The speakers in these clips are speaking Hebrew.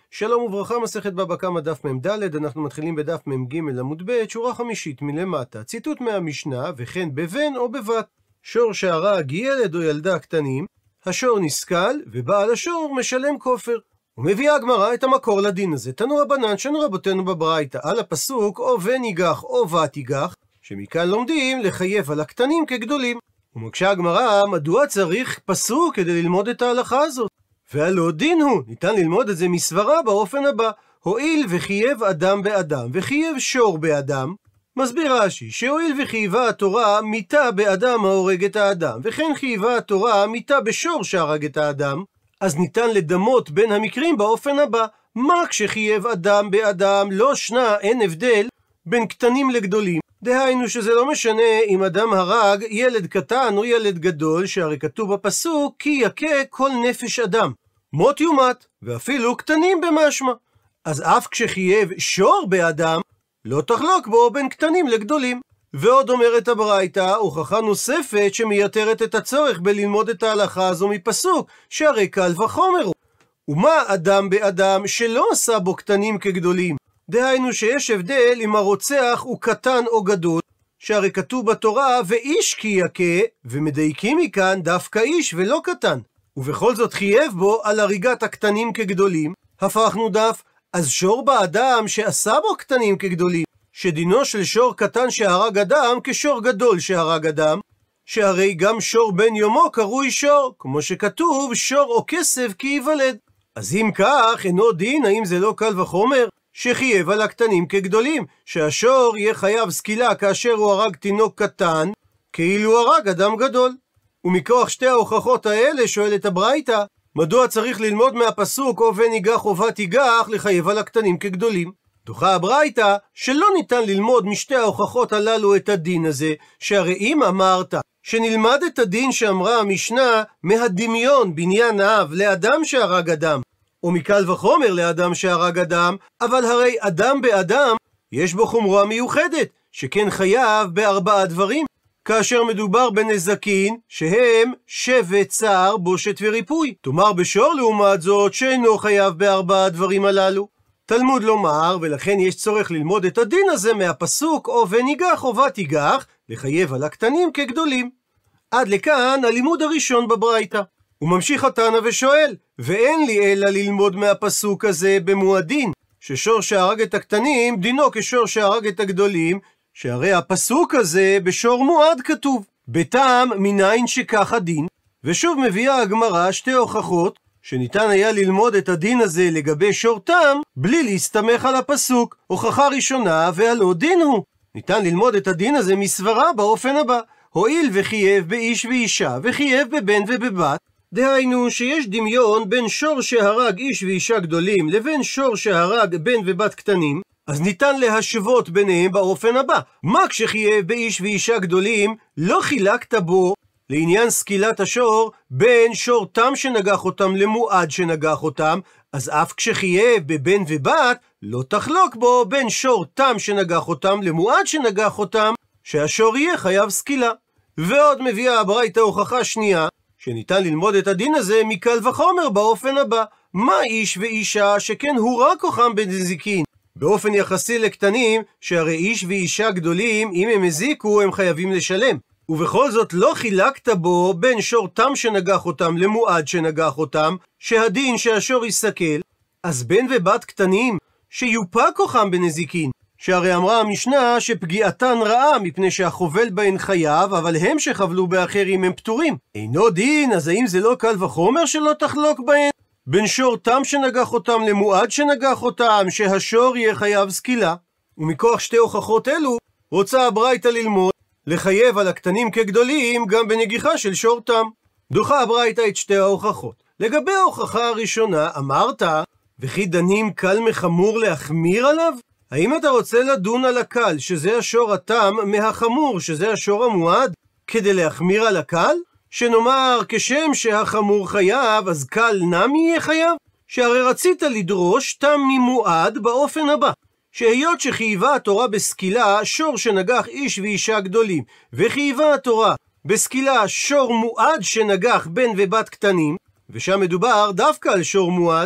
שלום וברכה, מסכת בבא קמא דף מ"ד, אנחנו מתחילים בדף מ"ג עמוד ב', שורה חמישית מלמטה. ציטוט מהמשנה, וכן בבן או בבת. שור שהרג ילד או ילדה קטנים, השור נסכל ובעל השור משלם כופר. ומביאה הגמרא את המקור לדין הזה. תנו רבנן, שנו רבותינו בברייתא, על הפסוק או בן ייגח או בת ייגח, שמכאן לומדים לחייב על הקטנים כגדולים. ומקשה הגמרא, מדוע צריך פסוק כדי ללמוד את ההלכה הזאת? והלא דין הוא, ניתן ללמוד את זה מסברה באופן הבא: הואיל וחייב אדם באדם וחייב שור באדם, מסביר רש"י שהואיל וחייבה התורה מיתה באדם ההורג את האדם, וכן חייבה התורה מיתה בשור שהרג את האדם, אז ניתן לדמות בין המקרים באופן הבא: מה כשחייב אדם באדם לא שנה, אין הבדל בין קטנים לגדולים. דהיינו שזה לא משנה אם אדם הרג ילד קטן או ילד גדול, שהרי כתוב בפסוק כי יכה כל נפש אדם, מות יומת, ואפילו קטנים במשמע. אז אף כשחייב שור באדם, לא תחלוק בו בין קטנים לגדולים. ועוד אומרת הברייתא הוכחה נוספת שמייתרת את הצורך בללמוד את ההלכה הזו מפסוק, שהרי קל וחומר הוא. ומה אדם באדם שלא עשה בו קטנים כגדולים? דהיינו שיש הבדל אם הרוצח הוא קטן או גדול, שהרי כתוב בתורה ואיש כי יכה, ומדייקים מכאן דווקא איש ולא קטן. ובכל זאת חייב בו על הריגת הקטנים כגדולים. הפכנו דף, אז שור באדם שעשה בו קטנים כגדולים, שדינו של שור קטן שהרג אדם כשור גדול שהרג אדם, שהרי גם שור בן יומו קרוי שור, כמו שכתוב שור או כסף כי ייוולד. אז אם כך אינו דין, האם זה לא קל וחומר שחייב על הקטנים כגדולים, שהשור יהיה חייב סקילה כאשר הוא הרג תינוק קטן כאילו הרג אדם גדול? ומכוח שתי ההוכחות האלה שואלת הברייתא, מדוע צריך ללמוד מהפסוק או בן ייגח או בת ייגח לחייב על הקטנים כגדולים? דוחה הברייתא שלא ניתן ללמוד משתי ההוכחות הללו את הדין הזה, שהרי אם אמרת שנלמד את הדין שאמרה המשנה מהדמיון בניין אב לאדם שהרג אדם, או מקל וחומר לאדם שהרג אדם, אבל הרי אדם באדם יש בו חומרה מיוחדת, שכן חייב בארבעה דברים, כאשר מדובר בנזקין שהם שבט, צער, בושת וריפוי. תאמר בשור לעומת זאת שאינו חייב בארבעה הדברים הללו. תלמוד לומר, ולכן יש צורך ללמוד את הדין הזה מהפסוק או בן ייגח או בת ייגח לחייב על הקטנים כגדולים. עד לכאן הלימוד הראשון בברייתא. הוא ממשיך התנא ושואל, ואין לי אלא ללמוד מהפסוק הזה במועדין, ששור שהרג את הקטנים דינו כשור שהרג את הגדולים, שהרי הפסוק הזה בשור מועד כתוב, בטעם מניין שכך הדין. ושוב מביאה הגמרא שתי הוכחות שניתן היה ללמוד את הדין הזה לגבי שור תם בלי להסתמך על הפסוק. הוכחה ראשונה, והלא דין הוא, ניתן ללמוד את הדין הזה מסברה באופן הבא: הואיל וחייב באיש ואישה וחייב בבן ובבת, דהיינו שיש דמיון בין שור שהרג איש ואישה גדולים לבין שור שהרג בן ובת קטנים, אז ניתן להשוות ביניהם באופן הבא: מה כשחייב באיש ואישה גדולים לא חילקת בו לעניין סקילת השור בין שור תם שנגח אותם למועד שנגח אותם, אז אף כשחייב בבן ובת לא תחלוק בו בין שור תם שנגח אותם למועד שנגח אותם, שהשור יהיה חייב סקילה. ועוד מביאה הברייתא הוכחה שנייה שניתן ללמוד את הדין הזה מקל וחומר באופן הבא: מה איש ואישה שכן הורע כוחם בנזיקין באופן יחסי לקטנים, שהרי איש ואישה גדולים אם הם הזיקו הם חייבים לשלם, ובכל זאת לא חילקת בו בין שור תם שנגח אותם למועד שנגח אותם, שהדין שהשור יסכל. אז בן ובת קטנים שיופע כוחם בנזיקין, שהרי אמרה המשנה שפגיעתן רעה מפני שהחובל בהן חייב, אבל הם שחבלו באחרים הם פטורים. אינו דין, אז האם זה לא קל וחומר שלא תחלוק בהן בין שור תם שנגח אותם למועד שנגח אותם, שהשור יהיה חייב סקילה? ומכוח שתי הוכחות אלו רוצה הברייתא ללמוד לחייב על הקטנים כגדולים גם בנגיחה של שור תם. דוחה הברייתא את שתי ההוכחות. לגבי ההוכחה הראשונה אמרת וכי דנים קל מחמור להחמיר עליו? האם אתה רוצה לדון על הקל שזה השור התם מהחמור שזה השור המועד כדי להחמיר על הקל? שנאמר כשם שהחמור חייב אז קל נמי יהיה חייב? שהרי רצית לדרוש תם ממועד באופן הבא: שהיות שחייבה התורה בסקילה שור שנגח איש ואישה גדולים, וחייבה התורה בסקילה שור מועד שנגח בן ובת קטנים, ושם מדובר דווקא על שור מועד,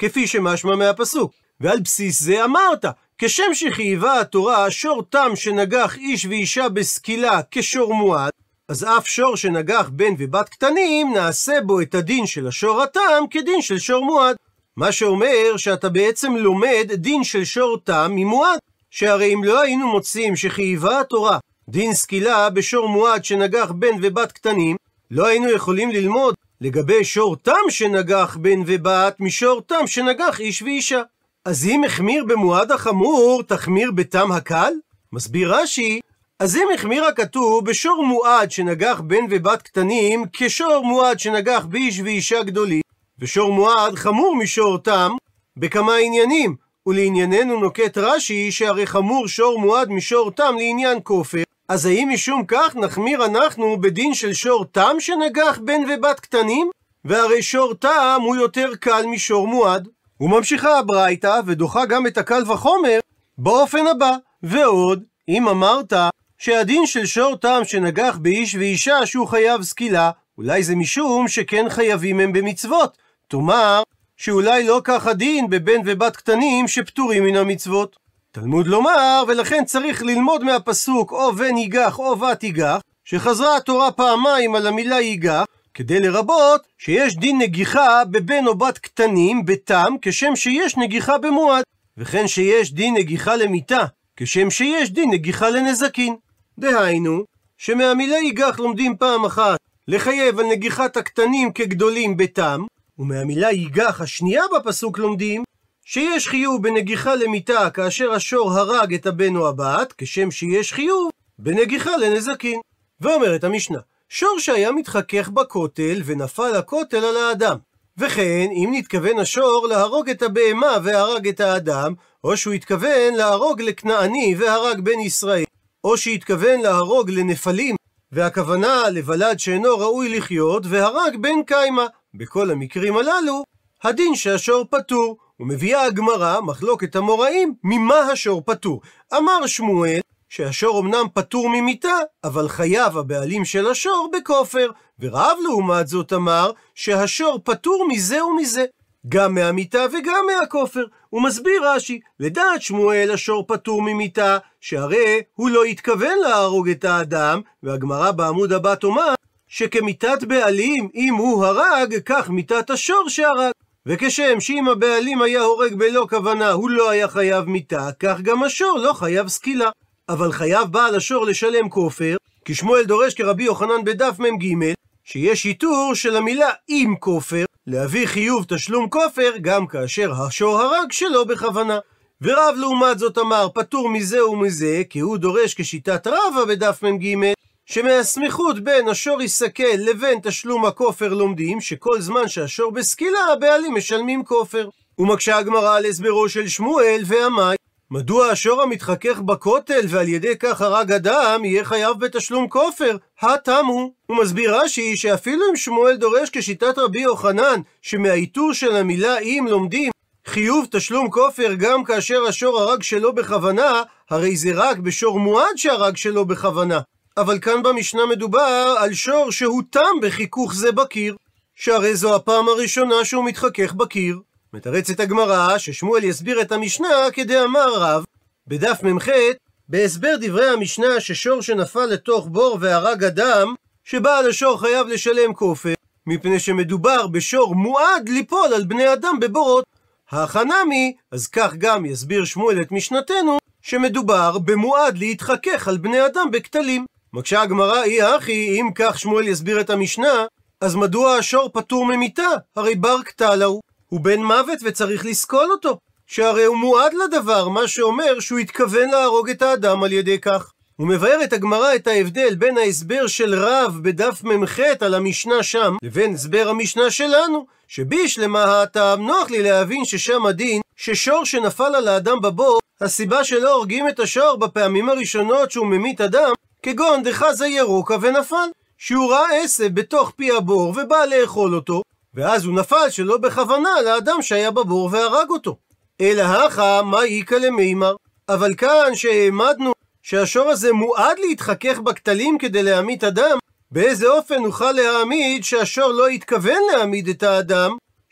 כפי שמשמע מהפסוק. ועל בסיס זה אמרת, כשם שחייבה התורה שור תם שנגח איש ואישה בסקילה כשור מועד, אז אף שור שנגח בן ובת קטנים נעשה בו את הדין של השור התם כדין של שור מועד. מה שאומר שאתה בעצם לומד דין של שור תם ממועד, שהרי אם לא היינו מוצאים שחייבה התורה דין סקילה בשור מועד שנגח בן ובת קטנים, לא היינו יכולים ללמוד לגבי שור תם שנגח בן ובת משור תם שנגח איש ואישה. אז אם החמיר במועד החמור, תחמיר בתם הקל? מסביר רש"י, אז אם החמיר הכתוב בשור מועד שנגח בן ובת קטנים כשור מועד שנגח באיש ואישה גדולים, ושור מועד חמור משור תם בכמה עניינים, ולענייננו נוקט רש"י שהרי חמור שור מועד משור תם לעניין כופר, אז האם משום כך נחמיר אנחנו בדין של שור תם שנגח בן ובת קטנים? והרי שור תם הוא יותר קל משור מועד. וממשיכה הברייתא ודוחה גם את הקל וחומר באופן הבא, ועוד, אם אמרת שהדין של שור תם שנגח באיש ואישה שהוא חייב סקילה, אולי זה משום שכן חייבים הם במצוות. תאמר שאולי לא כך הדין בבן ובת קטנים שפטורים מן המצוות. תלמוד לומר, ולכן צריך ללמוד מהפסוק או בן ייגח או בת ייגח, שחזרה התורה פעמיים על המילה ייגח, כדי לרבות שיש דין נגיחה בבן או בת קטנים בתם כשם שיש נגיחה במועד, וכן שיש דין נגיחה למיתה כשם שיש דין נגיחה לנזקין. דהיינו, שמהמילה ייגח לומדים פעם אחת לחייב על נגיחת הקטנים כגדולים בתם, ומהמילה ייגח השנייה בפסוק לומדים שיש חיוב בנגיחה למיתה כאשר השור הרג את הבן או הבת, כשם שיש חיוב בנגיחה לנזקין. ואומרת המשנה, שור שהיה מתחכך בכותל ונפל הכותל על האדם, וכן אם נתכוון השור להרוג את הבהמה והרג את האדם, או שהוא התכוון להרוג לכנעני והרג בן ישראל, או שהתכוון להרוג לנפלים והכוונה לבלד שאינו ראוי לחיות והרג בן קיימה, בכל המקרים הללו הדין שהשור פטור. ומביאה הגמרא מחלוקת המוראים ממה השור פטור. אמר שמואל שהשור אמנם פטור ממיתה, אבל חייב הבעלים של השור בכופר, ורב לעומת זאת אמר שהשור פטור מזה ומזה, גם מהמיתה וגם מהכופר. הוא מסביר רש"י, לדעת שמואל השור פטור ממיתה, שהרי הוא לא התכוון להרוג את האדם, והגמרא בעמוד הבא תאמר שכמיתת בעלים אם הוא הרג, כך מיתת השור שהרג. וכשם שאם הבעלים היה הורג בלא כוונה הוא לא היה חייב מיתה, כך גם השור לא חייב סקילה. אבל חייב בעל השור לשלם כופר, כי שמואל דורש כרבי יוחנן בדף מ"ג שיש איתור של המילה עם כופר, להביא חיוב תשלום כופר גם כאשר השור הרג שלא בכוונה. ורב לעומת זאת אמר פטור מזה ומזה, כי הוא דורש כשיטת רבא בדף מ"ג שמהסמיכות בין השור יסכל לבין תשלום הכופר לומדים שכל זמן שהשור בסקילה הבעלים משלמים כופר. ומקשה הגמרא על הסברו של שמואל ואמר, מדוע השור המתחכך בכותל ועל ידי כך הרג אדם יהיה חייב בתשלום כופר? התמו. הוא מסביר רש"י שאפילו אם שמואל דורש כשיטת רבי יוחנן שמהאיתור של המילה אם לומדים חיוב תשלום כופר גם כאשר השור הרג שלא בכוונה, הרי זה רק בשור מועד שהרג שלא בכוונה. אבל כאן במשנה מדובר על שור שהוא תם בחיכוך זה בקיר, שהרי זו הפעם הראשונה שהוא מתחכך בקיר. מתרצת הגמרא ששמואל יסביר את המשנה כדאמר רב בדף מ"ח בהסבר דברי המשנה ששור שנפל לתוך בור והרג אדם, שבעל השור חייב לשלם כופר, מפני שמדובר בשור מועד ליפול על בני אדם בבורות. החנמי, אז כך גם יסביר שמואל את משנתנו, שמדובר במועד להתחכך על בני אדם בכתלים. מקשה הגמרא, אי הכי, אם כך שמואל יסביר את המשנה, אז מדוע השור פטור ממיתה? הרי בר קטלה הוא בן מוות וצריך לסקול אותו, שהרי הוא מועד לדבר, מה שאומר שהוא התכוון להרוג את האדם על ידי כך. הוא מבאר את הגמרא את ההבדל בין ההסבר של רב בדף מ"ח על המשנה שם, לבין הסבר המשנה שלנו, שבישלמה הטעם נוח לי להבין ששם הדין ששור שנפל על האדם בבור, הסיבה שלא הורגים את השור בפעמים הראשונות שהוא ממית אדם, כגון דחזה ירוקה ונפל, שהוא ראה עשב בתוך פי הבור ובא לאכול אותו, ואז הוא נפל שלא בכוונה לאדם שהיה בבור והרג אותו. אלא הכא מה איכא למימר. אבל כאן שהעמדנו שהשור הזה מועד להתחכך בכתלים כדי להמית אדם, באיזה אופן נוכל להעמיד שהשור לא התכוון להעמיד את האדם,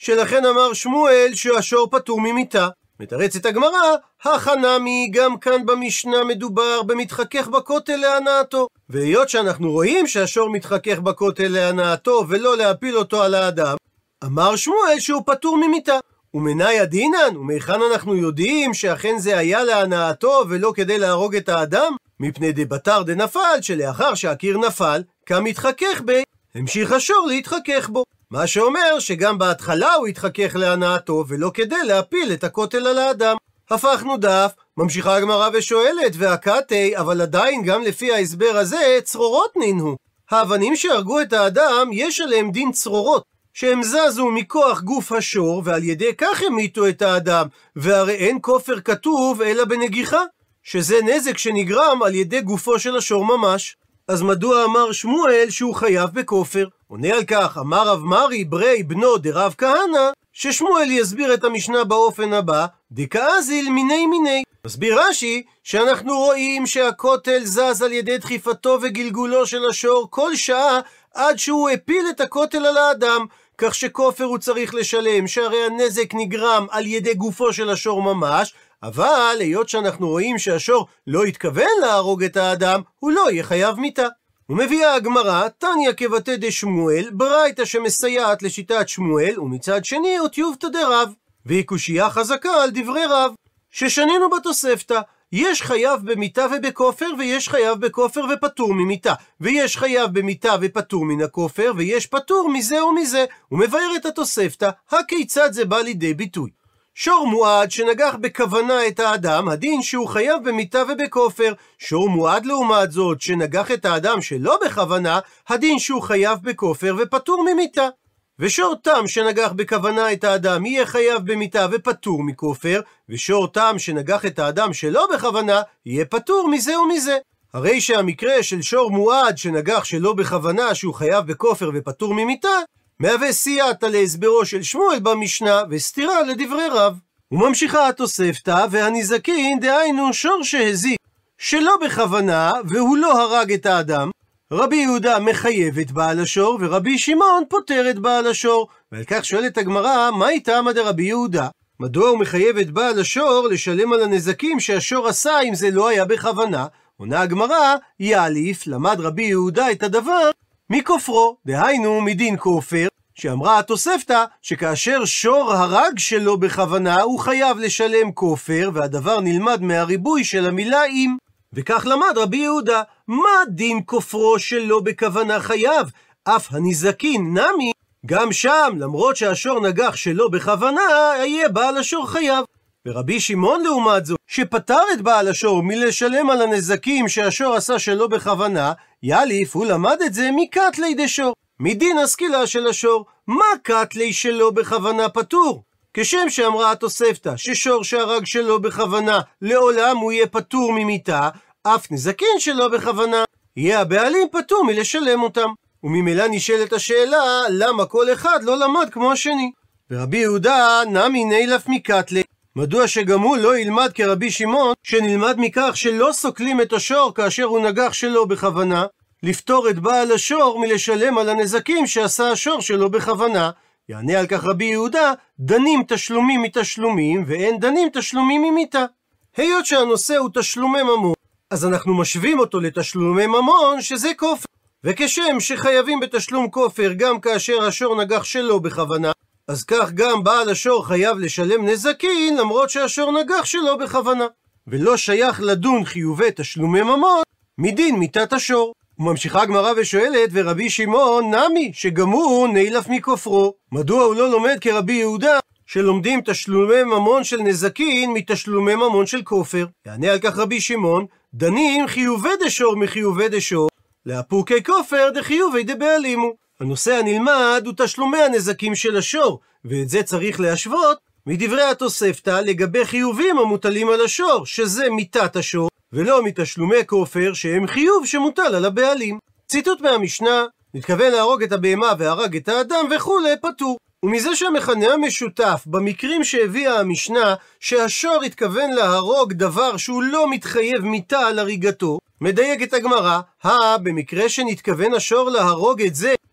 שלכן אמר שמואל שהשור פטור ממיתה. מתרצת הגמרא, החנמי, גם כאן במשנה מדובר במתחכך בכותל להנאתו. והיות שאנחנו רואים שהשור מתחכך בכותל להנאתו ולא להפיל אותו על האדם, אמר שמואל שהוא פטור ממיתה. ומנאי הדינן, ומהיכן אנחנו יודעים שאכן זה היה להנאתו ולא כדי להרוג את האדם? מפני דבתר דנפל, שלאחר שהקיר נפל, קם מתחכך בי, המשיך השור להתחכך בו. מה שאומר שגם בהתחלה הוא התחכך להנאתו ולא כדי להפיל את הכותל על האדם. הפכנו דף, ממשיכה הגמרא ושואלת, והקטי, אבל עדיין גם לפי ההסבר הזה, צרורות נינו. האבנים שהרגו את האדם, יש עליהם דין צרורות, שהם זזו מכוח גוף השור, ועל ידי כך המיתו את האדם, והרי אין כופר כתוב אלא בנגיחה, שזה נזק שנגרם על ידי גופו של השור ממש. אז מדוע אמר שמואל שהוא חייב בכופר? עונה על כך, אמר רב מרי ברי בנו דרב כהנא, ששמואל יסביר את המשנה באופן הבא, דקאזיל מיני מיני. מסביר רש"י שאנחנו רואים שהכותל זז על ידי דחיפתו וגלגולו של השור כל שעה עד שהוא הפיל את הכותל על האדם, כך שכופר הוא צריך לשלם, שהרי הנזק נגרם על ידי גופו של השור ממש, אבל היות שאנחנו רואים שהשור לא התכוון להרוג את האדם, הוא לא יהיה חייב מיתה. ומביאה הגמרא, תניא כבתי דשמואל, ברייתא שמסייעת לשיטת שמואל, ומצד שני אותיובתא דרב, והיא קושייה חזקה על דברי רב, ששנינו בתוספתא. יש חייב במיתה ובכופר, ויש חייב בכופר ופטור ממיתה, ויש חייב במיתה ופטור מן הכופר, ויש פטור מזה ומזה. ומבאר את התוספתא, הכיצד זה בא לידי ביטוי. שור מועד שנגח בכוונה את האדם, הדין שהוא חייב במיתה ובכופר. שור מועד לעומת זאת שנגח את האדם שלא בכוונה, הדין שהוא חייב בכופר ופטור ממיתה. ושור תם שנגח בכוונה את האדם יהיה חייב במיתה ופטור מכופר, ושור תם שנגח את האדם שלא בכוונה יהיה פטור מזה ומזה. הרי שהמקרה של שור מועד שנגח שלא בכוונה שהוא חייב בכופר ופטור ממיתה, מהווה סייעתא להסברו של שמואל במשנה וסתירה לדברי רב. וממשיכה התוספתא, והנזקין דהיינו שור שהזיק שלא בכוונה והוא לא הרג את האדם, רבי יהודה מחייב את בעל השור ורבי שמעון פוטר את בעל השור. ועל כך שואלת הגמרא, מהי טעמא דרבי יהודה? מדוע הוא מחייב את בעל השור לשלם על הנזקים שהשור עשה אם זה לא היה בכוונה? עונה הגמרא, יאליף, למד רבי יהודה את הדבר מכופרו, דהיינו מדין כופר, שאמרה התוספתא שכאשר שור הרג שלא בכוונה הוא חייב לשלם כופר, והדבר נלמד מהריבוי של המילה אם. וכך למד רבי יהודה, מה דין כופרו שלא בכוונה חייב? אף הנזקין נמי, גם שם למרות שהשור נגח שלא בכוונה יהיה בעל השור חייב. ורבי שמעון לעומת זאת שפטר את בעל השור מלשלם על הנזקים שהשור עשה שלא בכוונה, יאליף, הוא למד את זה מקטלי דשור, מדין הסקילה של השור. מה קטלי שלא בכוונה פטור? כשם שאמרה התוספתא ששור שהרג שלא בכוונה לעולם הוא יהיה פטור ממיתה, אף נזקין שלא בכוונה יהיה הבעלים פטור מלשלם אותם. וממילא נשאלת השאלה, למה כל אחד לא למד כמו השני? ורבי יהודה נמי נילף מקטלי, מדוע שגם הוא לא ילמד כרבי שמעון, שנלמד מכך שלא סוקלים את השור כאשר הוא נגח שלא בכוונה, לפטור את בעל השור מלשלם על הנזקים שעשה השור שלא בכוונה. יענה על כך רבי יהודה, דנים תשלומים מתשלומים ואין דנים תשלומים ממיתה. היות שהנושא הוא תשלומי ממון, אז אנחנו משווים אותו לתשלומי ממון שזה כופר, וכשם שחייבים בתשלום כופר גם כאשר השור נגח שלא בכוונה, אז כך גם בעל השור חייב לשלם נזקין למרות שהשור נגח שלא בכוונה, ולא שייך לדון חיובי תשלומי ממון מדין מיתת השור. וממשיכה הגמרא ושואלת, ורבי שמעון נמי, שגם הוא נילף מכופרו, מדוע הוא לא לומד כרבי יהודה שלומדים תשלומי ממון של נזקין מתשלומי ממון של כופר? יענה על כך רבי שמעון, דנים חיובי דשור מחיובי דשור, לאפוקי כופר דחיובי דבעלימו. הנושא הנלמד הוא תשלומי הנזקים של השור, ואת זה צריך להשוות מדברי התוספתא לגבי חיובים המוטלים על השור, שזה מיתת השור, ולא מתשלומי כופר שהם חיוב שמוטל על הבעלים. ציטוט מהמשנה, נתכוון להרוג את הבהמה והרג את האדם וכולי, פטור. ומזה שהמכנה המשותף במקרים שהביאה המשנה שהשור התכוון להרוג דבר שהוא לא מתחייב מיתה על הריגתו, מדייק את הגמרא, במקרה שנתכוון השור להרוג את זה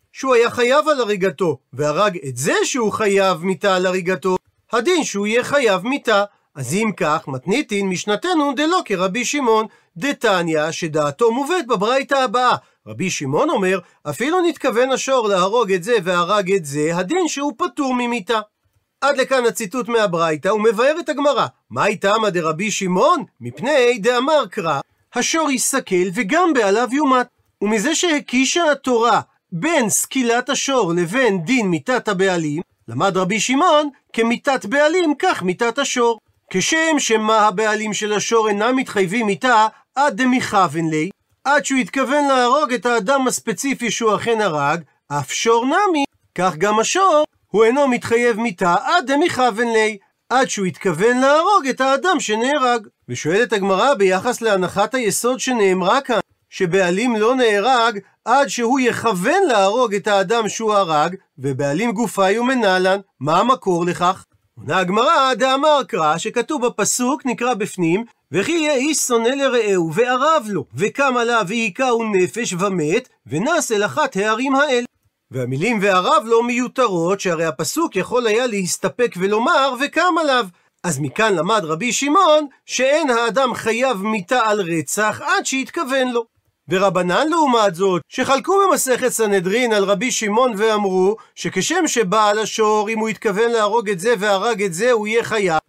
שהוא היה חייב על הריגתו, והרג את זה שהוא חייב מיתה על הריגתו, הדין שהוא יהיה חייב מיתה. אז אם כך, מתניתין משנתנו דלא כרבי שמעון, דתניא שדעתו מובאת בברייתא הבאה. רבי שמעון אומר, אפילו נתכוון השור להרוג את זה והרג את זה, הדין שהוא פטור ממיתה. עד לכאן הציטוט מהברייתא, ומבאר את הגמרא. מה איתמא דרבי שמעון? מפני דאמר קרא, השור יסכל וגם בעליו יומת. ומזה שהקישה התורה בין סקילת השור לבין דין מיתת הבעלים, למד רבי שמעון, כמיתת בעלים כך מיתת השור. כשם שמה הבעלים של השור אינם מתחייבים מיתה עד דמיכוון לי, עד שהוא התכוון להרוג את האדם הספציפי שהוא אכן הרג, אף שור נמי, כך גם השור הוא אינו מתחייב מיתה עד דמיכוון לי, עד שהוא התכוון להרוג את האדם שנהרג. ושואלת הגמרא ביחס להנחת היסוד שנאמרה כאן, שבעלים לא נהרג עד שהוא יכוון להרוג את האדם שהוא הרג, ובעלים גופי ומנהלן, מה המקור לכך? עונה הגמרא, דאמר קרא, שכתוב בפסוק, נקרא בפנים, וכי יהיה איש שונא לרעהו וערב לו, וקם עליו והיכהו נפש ומת, ונס אל אחת הערים האלה. והמילים וערב לו מיותרות, שהרי הפסוק יכול היה להסתפק ולומר וקם עליו. אז מכאן למד רבי שמעון שאין האדם חייב מיתה על רצח עד שהתכוון לו. ורבנן לעומת זאת, שחלקו במסכת סנהדרין על רבי שמעון ואמרו שכשם שבעל השור, אם הוא התכוון להרוג את זה והרג את זה, הוא יהיה חייב.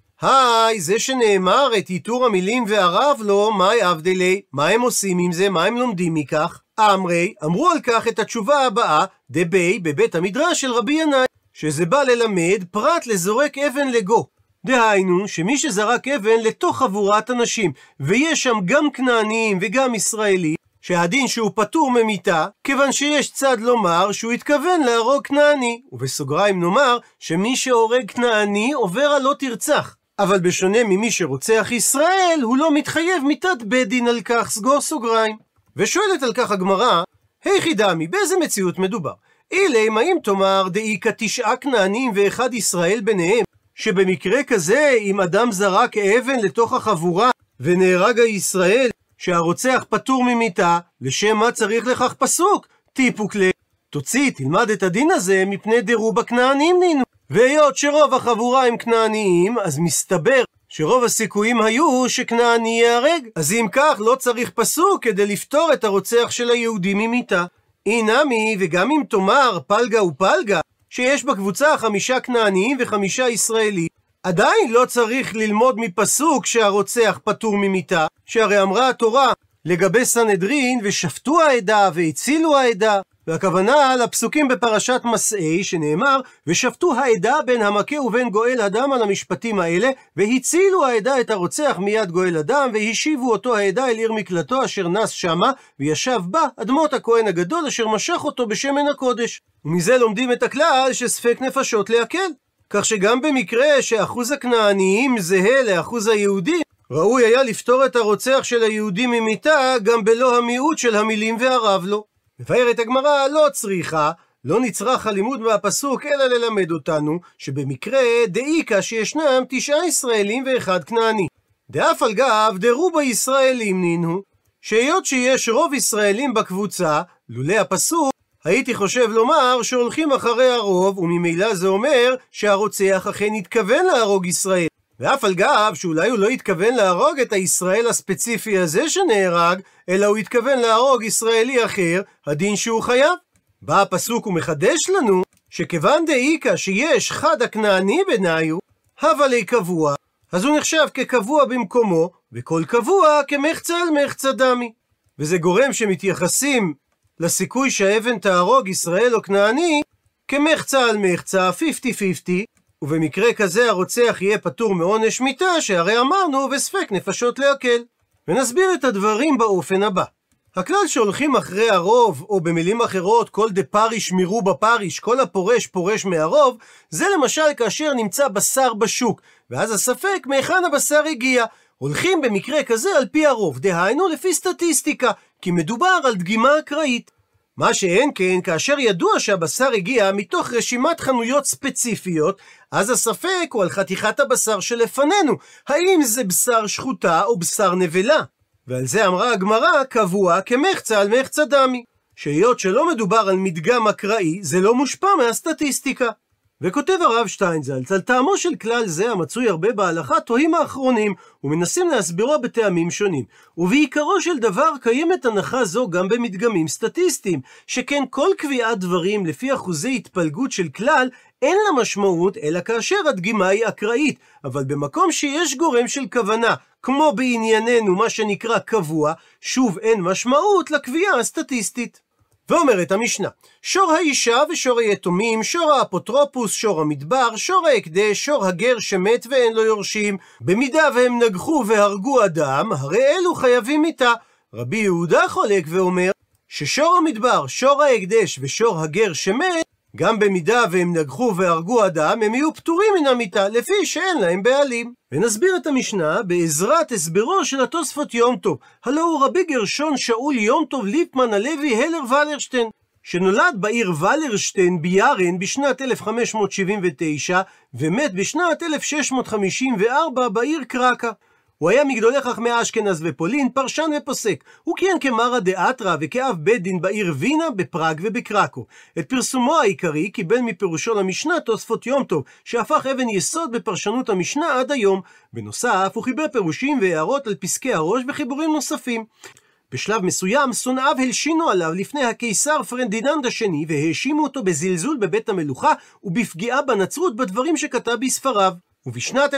זה שנאמר את איתור המילים וערב לו, מאי אבדלי, מה הם עושים עם זה, מה הם לומדים מכך? אמרו על כך את התשובה הבאה, דבי בבית המדרש של רבי ינאי, שזה בא ללמד פרט לזורק אבן לגו. דהיינו, שמי שזרק אבן לתוך חבורת אנשים, ויש שם גם כנעניים וגם ישראלים, שהדין שהוא פטור ממיתה, כיוון שיש צד לומר שהוא התכוון להרוג כנעני, ובסוגריים נאמר שמי שהורג כנעני עובר על לא תרצח. אבל בשונה ממי שרוצח ישראל, הוא לא מתחייב מיתת בית דין על כך, סגור סוגריים. ושואלת על כך הגמרא, היכי דמי, באיזה מציאות מדובר? אילם, האם תאמר דאיכא 9 כנענים ו1 ישראל ביניהם, שבמקרה כזה, אם אדם זרק אבן לתוך החבורה ונהרג הישראל, שהרוצח פטור ממיתה, לשם מה צריך לכך פסוק? טיפוק תוציא, תלמד את הדין הזה מפני דירוב הכנענים נינו. והיות שרוב החבורה הם כנעניים, אז מסתבר שרוב הסיכויים היו שכנעני ייהרג. אז אם כך, לא צריך פסוק כדי לפתור את הרוצח של היהודים ממיתה. אינמי, וגם אם תאמר פלגה ופלגה, שיש בקבוצה 5 כנעניים ו5 ישראלים, עדיין לא צריך ללמוד מפסוק שהרוצח פטור ממיתה, שהרי אמרה התורה לגבי סנהדרין, ושפטו העדה והצילו העדה, והכוונה לפסוקים בפרשת מסעי שנאמר, ושפטו העדה בין המכה ובין גואל הדם על המשפטים האלה, והצילו העדה את הרוצח מיד גואל הדם, והשיבו אותו העדה אל עיר מקלטו אשר נס שמה, וישב בה אדמות הכהן הגדול אשר משך אותו בשמן הקודש. ומזה לומדים את הכלל שספק נפשות להקל. כך שגם במקרה שאחוז הכנעניים זהה לאחוז היהודים, ראוי היה לפתור את הרוצח של היהודים ממיתה גם בלא המיעוט של המילים וערב לו. מבארת הגמרא, לא צריכה, לא נצרך הלימוד מהפסוק, אלא ללמד אותנו שבמקרה דאיכא שישנם 9 ישראלים ו1 כנעני. דאף על גב דרובה ישראלים נינו, שהיות שיש רוב ישראלים בקבוצה, לולא הפסוק, הייתי חושב לומר שהולכים אחרי הרוב, וממילא זה אומר שהרוצח אכן התכוון להרוג ישראל. ואף על גב שאולי הוא לא התכוון להרוג את הישראל הספציפי הזה שנהרג, אלא הוא התכוון להרוג ישראלי אחר, הדין שהוא חייב. בא הפסוק ומחדש לנו שכיוון דאיכא שיש חד הכנעני בניו, הווה לי קבוע, אז הוא נחשב כקבוע במקומו, וכל קבוע כמחצה על מחצה דמי. וזה גורם שמתייחסים לסיכוי שהאבן תהרוג ישראל או כנעני כמחצה על מחצה, 50-50, ובמקרה כזה הרוצח יהיה פטור מעונש מיתה, שהרי אמרנו וספק נפשות להקל. ונסביר את הדברים באופן הבא. הכלל שהולכים אחרי הרוב, או במילים אחרות כל דפריש מרובה פריש, כל הפורש פורש מהרוב, זה למשל כאשר נמצא בשר בשוק, ואז הספק מהיכן הבשר הגיע. הולכים במקרה כזה על פי הרוב, דהיינו לפי סטטיסטיקה, כי מדובר על דגימה אקראית. מה שאין כן, כאשר ידוע שהבשר הגיע מתוך רשימת חנויות ספציפיות, אז הספק הוא על חתיכת הבשר שלפנינו, האם זה בשר שחוטה או בשר נבלה. ועל זה אמרה הגמרא, קבוע כמחצה על מחצה דמי, שהיות שלא מדובר על מדגם אקראי, זה לא מושפע מהסטטיסטיקה. וכותב הרב שטיינזלץ, על טעמו של כלל זה המצוי הרבה בהלכה תוהים האחרונים, ומנסים להסבירו בטעמים שונים. ובעיקרו של דבר קיימת הנחה זו גם במדגמים סטטיסטיים, שכן כל קביעת דברים לפי אחוזי התפלגות של כלל, אין לה משמעות אלא כאשר הדגימה היא אקראית, אבל במקום שיש גורם של כוונה, כמו בענייננו מה שנקרא קבוע, שוב אין משמעות לקביעה הסטטיסטית. ואומרת המשנה, שור האישה ושור היתומים, שור האפוטרופוס, שור המדבר, שור ההקדש, שור הגר שמת ואין לו יורשים, במידה והם נגחו והרגו אדם, הרי אלו חייבים מיתה. רבי יהודה חולק ואומר, ששור המדבר, שור ההקדש ושור הגר שמת, גם במידה והם נגחו והרגו אדם, הם יהיו פטורים מן המיתה, לפי שאין להם בעלים. ונסביר את המשנה בעזרת הסברו של התוספות יום טוב. הלא הוא רבי גרשון שאול יום טוב ליפמן הלוי הלר ולרשטיין, שנולד בעיר ולרשטיין ביארן בשנת 1579, ומת בשנת 1654 בעיר קרקה. הוא היה מגדולי חכמי אשכנז ופולין, פרשן ופוסק. הוא כיהן כמרא דאתרא וכאב בית דין בעיר וינה, בפראג ובקרקו. את פרסומו העיקרי קיבל מפירושו למשנה תוספות יום טוב, שהפך אבן יסוד בפרשנות המשנה עד היום. בנוסף, הוא חיבר פירושים והערות על פסקי הראש וחיבורים נוספים. בשלב מסוים, שונאיו הלשינו עליו לפני הקיסר פרנדיננד השני, והאשימו אותו בזלזול בבית המלוכה ובפגיעה בנצרות בדברים שכתב בספריו. ובשנת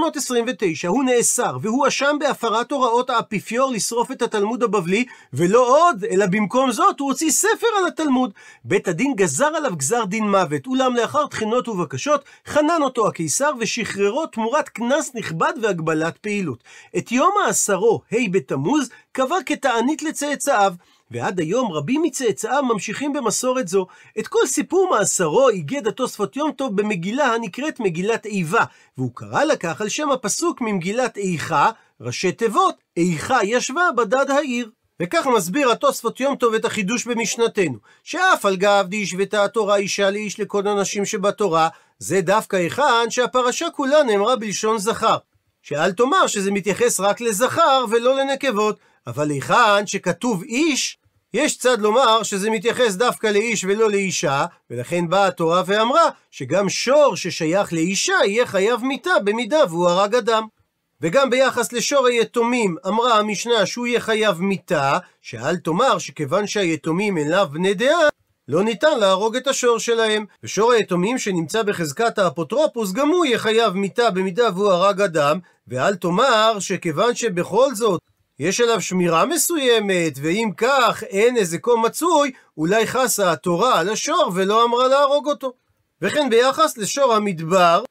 1629 הוא נאסר, והוא אשם בהפרת הוראות האפיפיור לשרוף את התלמוד הבבלי, ולא עוד, אלא במקום זאת הוא הוציא ספר על התלמוד. בית הדין גזר עליו גזר דין מוות, אולם לאחר תחינות ובקשות, חנן אותו הקיסר ושחררו תמורת קנס נכבד והגבלת פעילות. את יום העשרו, ה' בתמוז, קבע כתענית לצאצאיו. ועד היום רבים מצאצאיו ממשיכים במסורת זו. את כל סיפור מאסרו איגד התוספות יום טוב במגילה הנקראת מגילת איבה, והוא קרא לכך על שם הפסוק ממגילת איכה, ראשי תיבות, איכה ישבה בדד העיר. וכך מסביר התוספות יום טוב את החידוש במשנתנו, שאף על גב דהשוותה התורה אישה לאיש לכל הנשים שבתורה, זה דווקא היכן שהפרשה כולה נאמרה בלשון זכר, שאל תאמר שזה מתייחס רק לזכר ולא לנקבות, אבל היכן שכתוב איש, יש צד לומר שזה מתייחס דווקא לאיש ולא לאישה, ולכן באה התורה ואמרה שגם שור ששייך לאישה יהיה חייב מיתה במידה והוא הרג אדם. וגם ביחס לשור היתומים אמרה המשנה שהוא יהיה חייב מיתה, שאל תאמר שכיוון שהיתומים אליו בני דעה, לא ניתן להרוג את השור שלהם. ושור היתומים שנמצא בחזקת האפוטרופוס גם הוא יהיה חייב מיתה במידה והוא הרג אדם, ואל תאמר שכיוון שבכל זאת יש עליו שמירה מסוימת, ואם כך אין איזה קום מצוי, אולי חסה התורה על השור ולא אמרה להרוג אותו. וכן ביחס לשור המדבר,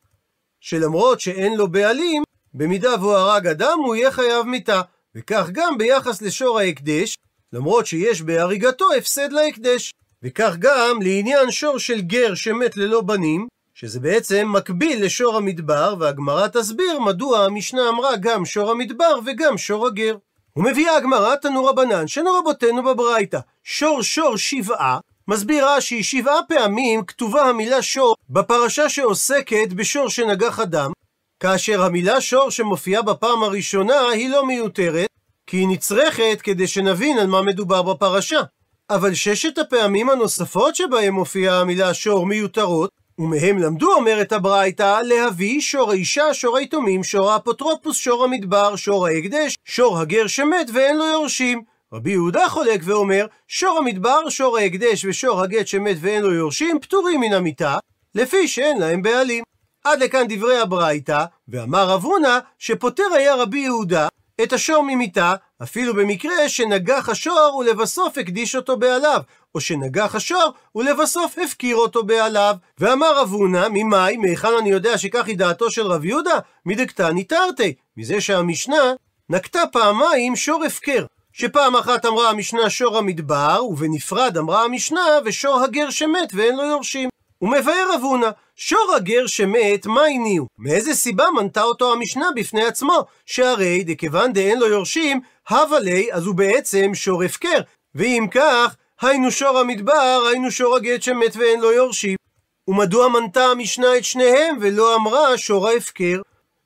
שלמרות שאין לו בעלים, במידה והוא הרג אדם הוא יהיה חייב מיתה. וכך גם ביחס לשור ההקדש, למרות שיש בהריגתו הפסד להקדש. וכך גם לעניין שור של גר שמת ללא בנים, שזה בעצם מקביל לשור המדבר, והגמרא תסביר מדוע המשנה אמרה גם שור המדבר וגם שור הגר. ומביאה הגמרא תנו רבנן שנו רבותינו בברייתא, שור שור שבעה. מסביר רש"י 7 פעמים כתובה המילה שור בפרשה שעוסקת בשור שנגח אדם, כאשר המילה שור שמופיעה בפעם הראשונה היא לא מיותרת, כי היא נצרכת כדי שנבין על מה מדובר בפרשה. אבל 6 הפעמים הנוספות שבהם מופיעה המילה שור מיותרות, ומהם למדו, אומרת הברייתא, להביא שור האישה, שור היתומים, שור האפוטרופוס, שור המדבר, שור ההקדש, שור הגר שמת ואין לו יורשים. רבי יהודה חולק ואומר, שור המדבר, שור ההקדש ושור הגט שמת ואין לו יורשים פטורים מן המיתה, לפי שאין להם בעלים. עד לכאן דברי הברייתא. ואמר רב הונא שפוטר היה רבי יהודה את השור ממיתה, אפילו במקרה שנגח השור ולבסוף הקדיש אותו בעליו, או שנגח השור ולבסוף הפקיר אותו בעליו. ואמר רב הונא, ממאי, מהיכן אני יודע שכך היא דעתו של רב יהודה? מדקתני תרתי, מזה שהמשנה נקטה פעמיים שור הפקר, שפעם אחת אמרה המשנה שור המדבר, ובנפרד אמרה המשנה ושור הגר שמת ואין לו יורשים. ומבאר רב הונא, שור הגר שמת, מה הניעו? מאיזה סיבה מנתה אותו המשנה בפני עצמו? שהרי דכיוון דאין לו יורשים, הווה לי, אז הוא בעצם שור הפקר, ואם כך, היינו שור המדבר, היינו שור הגט שמת ואין לו יורשים. ומדוע מנתה המשנה את שניהם ולא אמרה שור ההפקר?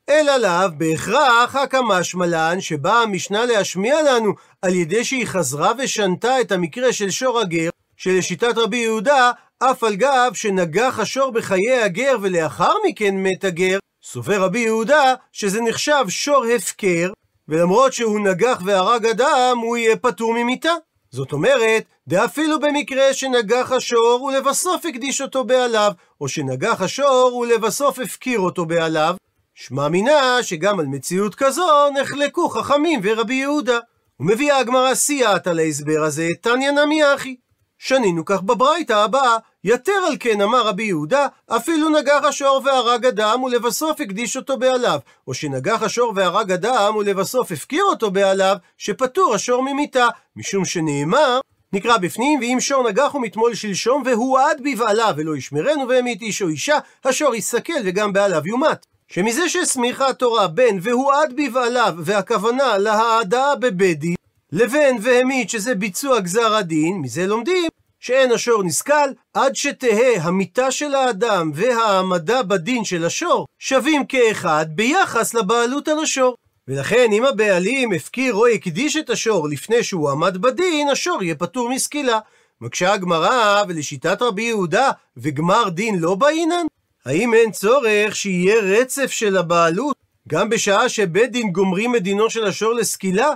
אלא לאו בהכרח הקמשמע לן, שבאה המשנה להשמיע לנו על ידי שהיא חזרה ושנתה את המקרה של שור הגר, שלשיטת רבי יהודה, אף על גב שנגח השור בחיי הגר ולאחר מכן מת הגר, סובר רבי יהודה שזה נחשב שור הפקר, ולמרות שהוא נגח והרג אדם, הוא יהיה פטור ממיתה. זאת אומרת, דאפילו במקרה שנגח השור ולבסוף הקדיש אותו בעליו, או שנגח השור ולבסוף הפקיר אותו בעליו, שמע מינה שגם על מציאות כזו נחלקו חכמים ורבי יהודה. ומביאה הגמרא סייעתא להסבר הזה, תניא נמי אחי. שנינו כך בברייתא הבאה, יתר על כן אמר רבי יהודה, אפילו נגח השור והרג אדם ולבסוף הקדיש אותו בעליו, או שנגח השור והרג אדם ולבסוף הפקיר אותו בעליו, שפטור השור ממיתה, משום שנאמר, נקרא בפנים, ואם שור נגח ומתמול שלשום והועד בבעליו ולא ישמרנו והמית איש או אישה, השור יסכל וגם בעליו יומת. שמזה שהסמיכה התורה בין והועד בבעליו והכוונה להעדה בבית דין, לבין והמית שזה ביצוע גזר הדין, מזה לומדים שאין השור נסכל עד שתהא המיתה של האדם והעמדה בדין של השור שווים כאחד ביחס לבעלות על השור. ולכן אם הבעלים הפקיר או הקדיש את השור לפני שהוא עמד בדין, השור יהיה פטור מסקילה. מקשה הגמרא, ולשיטת רבי יהודה וגמר דין לא באינן? האם אין צורך שיהיה רצף של הבעלות גם בשעה שבית דין גומרים את דינו של השור לסקילה,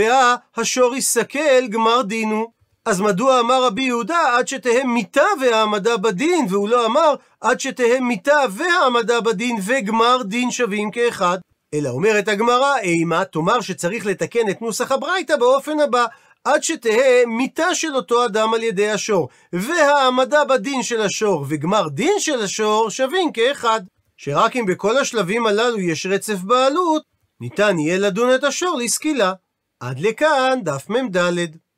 והשור יסכל גמר דינו? אז מדוע אמר רבי יהודה עד שתהא מיתה והעמדה בדין, והוא לא אמר עד שתהא מיתה והעמדה בדין וגמר דין שווים כאחד? אלא אומרת הגמרא, אימה תאמר שצריך לתקן את נוסח הברייתא באופן הבא, עד שתהא מיתה של אותו אדם על ידי השור, והעמדה בדין של השור וגמר דין של השור שווים כאחד. שרק אם בכל השלבים הללו יש רצף בעלות, ניתן יהיה לדון את השור לסקילה. עד לכאן דף מ"ד.